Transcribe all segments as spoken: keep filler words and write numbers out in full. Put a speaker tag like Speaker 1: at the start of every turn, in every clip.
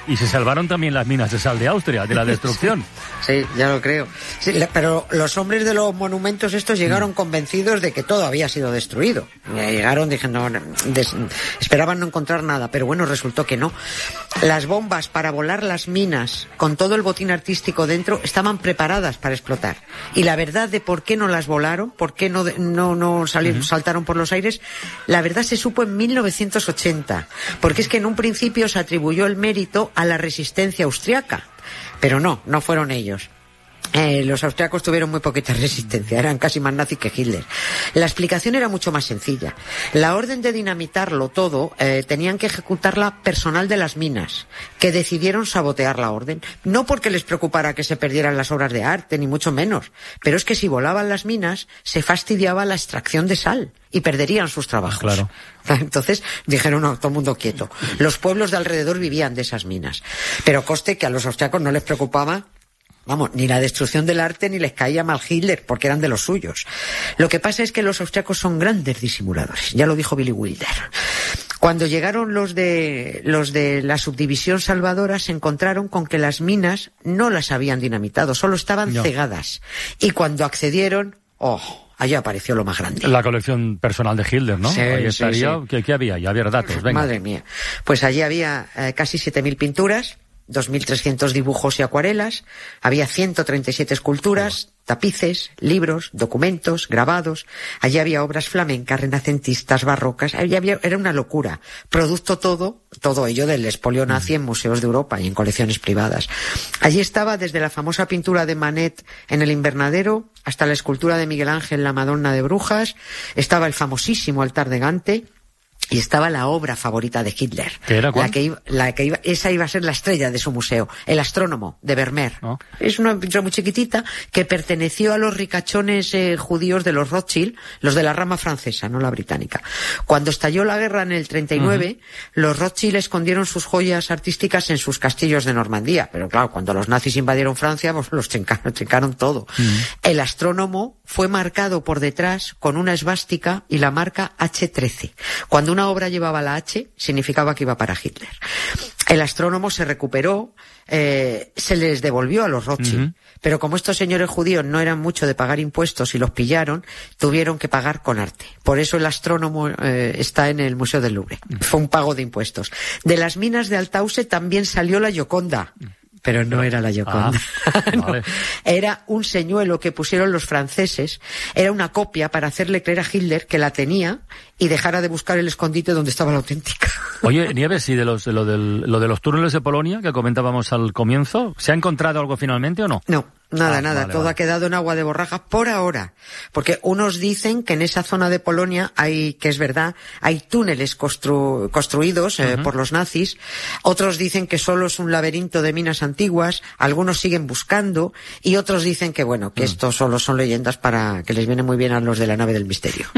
Speaker 1: Y se salvaron también las minas de sal de Austria, de la destrucción.
Speaker 2: Sí, sí, ya lo creo. Sí, pero los hombres de los monumentos estos llegaron mm. convencidos de que todo había sido destruido. Llegaron, dije, no, des, esperaban no encontrar nada, pero bueno, resultó que no. Las bombas para volar las minas, con todo el botín artístico dentro, estaban preparadas para explotar. Y la verdad de por qué no las volaron, por qué no, no, no salieron, uh-huh. saltaron por los aires, la verdad se supo en mil novecientos ochenta. Porque es que en un principio se atribuyó el mérito a la resistencia austriaca. Pero no, no fueron ellos. Eh, los austriacos tuvieron muy poquita resistencia, eran casi más nazis que Hitler. La explicación era mucho más sencilla. La orden de dinamitarlo todo eh, tenían que ejecutarla personal de las minas, que decidieron sabotear la orden. No porque les preocupara que se perdieran las obras de arte, ni mucho menos, pero es que si volaban las minas se fastidiaba la extracción de sal y perderían sus trabajos.
Speaker 1: Claro.
Speaker 2: Entonces dijeron, no, todo el mundo quieto. Los pueblos de alrededor vivían de esas minas. Pero conste que a los austriacos no les preocupaba, vamos, ni la destrucción del arte ni les caía mal Hitler, porque eran de los suyos. Lo que pasa es que los austriacos son grandes disimuladores, ya lo dijo Billy Wilder. Cuando llegaron los de los de la subdivisión salvadora, se encontraron con que las minas no las habían dinamitado, solo estaban no. cegadas. Y cuando accedieron, ¡oh! Allí apareció lo más grande.
Speaker 1: La colección personal de Hitler, ¿no?
Speaker 2: Sí,
Speaker 1: Ahí estaría.
Speaker 2: Sí, sí.
Speaker 1: ¿Qué, ¿Qué había? Ya había datos, venga.
Speaker 2: Madre mía. Pues allí había eh, casi siete mil pinturas, dos mil trescientos dibujos y acuarelas, había ciento treinta y siete esculturas, oh. tapices, libros, documentos, grabados. Allí había obras flamencas, renacentistas, barrocas. Allí había, era una locura. Producto todo, todo ello del expolio nazi en museos de Europa y en colecciones privadas. Allí estaba desde la famosa pintura de Manet en el Invernadero hasta la escultura de Miguel Ángel, la Madonna de Brujas. Estaba el famosísimo altar de Gante. Y estaba la obra favorita de Hitler.
Speaker 1: ¿Qué era cuál?
Speaker 2: La que iba, la que iba, esa iba a ser la estrella de su museo, El Astrónomo, de Vermeer. Oh. Es una pintura muy chiquitita que perteneció a los ricachones eh, judíos de los Rothschild, los de la rama francesa, no la británica. Cuando estalló la guerra en el treinta y nueve, uh-huh. los Rothschild escondieron sus joyas artísticas en sus castillos de Normandía. Pero claro, cuando los nazis invadieron Francia, pues los trincaron, trincaron todo. Uh-huh. El Astrónomo fue marcado por detrás con una esvástica y la marca hache trece. Cuando una obra llevaba la H, significaba que iba para Hitler. El Astrónomo se recuperó, eh, se les devolvió a los Rothschild, uh-huh. pero como estos señores judíos no eran mucho de pagar impuestos y los pillaron, tuvieron que pagar con arte. Por eso el Astrónomo eh, está en el Museo del Louvre. Uh-huh. Fue un pago de impuestos. De las minas de Altausse también salió la Gioconda. Pero no era la Gioconda. Ah, no. Vale. Era un señuelo que pusieron los franceses. Era una copia para hacerle creer a Hitler que la tenía y dejara de buscar el escondite donde estaba la auténtica.
Speaker 1: Oye, Nieves, ¿y de los, de lo, del, lo de los túneles de Polonia que comentábamos al comienzo? ¿Se ha encontrado algo finalmente o no?
Speaker 2: No. Nada,
Speaker 1: ah,
Speaker 2: nada,
Speaker 1: vale,
Speaker 2: todo
Speaker 1: vale.
Speaker 2: ha quedado en agua de borraja por ahora, porque unos dicen que en esa zona de Polonia hay, que es verdad, hay túneles constru, construidos eh, uh-huh. por los nazis, otros dicen que solo es un laberinto de minas antiguas, algunos siguen buscando y otros dicen que bueno, que uh-huh. esto solo son leyendas para que les viene muy bien a los de la nave del misterio.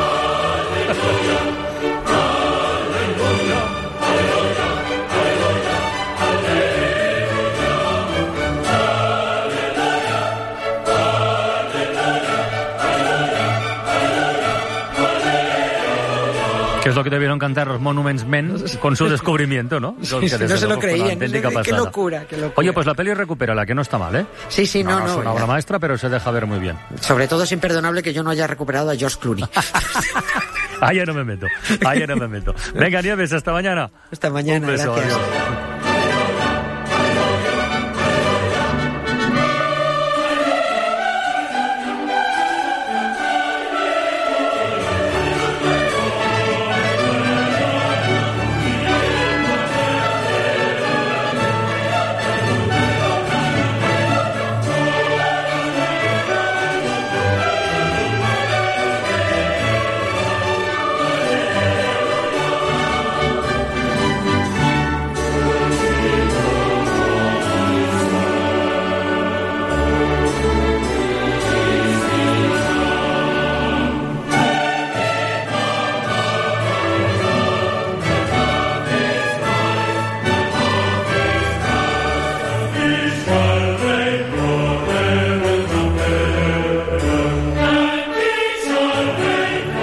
Speaker 1: Que es lo que debieron cantar los Monuments Men con su descubrimiento, ¿no?
Speaker 2: Sí, sí, no se lo creían. Qué locura, qué locura.
Speaker 1: Oye, pues la peli Recupérala, que no está mal, ¿eh?
Speaker 2: Sí, sí, no,
Speaker 1: no.
Speaker 2: no.
Speaker 1: Es una obra maestra, pero se deja ver muy bien.
Speaker 2: Sobre todo es imperdonable que yo no haya recuperado a George Clooney.
Speaker 1: Ahí ya no me meto, ahí ya no me meto. Venga, Nieves, hasta mañana.
Speaker 2: Hasta mañana,
Speaker 1: un beso,
Speaker 2: gracias.
Speaker 1: Adiós.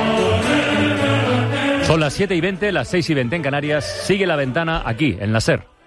Speaker 1: Son las siete y veinte, las seis y veinte en Canarias. Sigue La Ventana aquí, en la SER.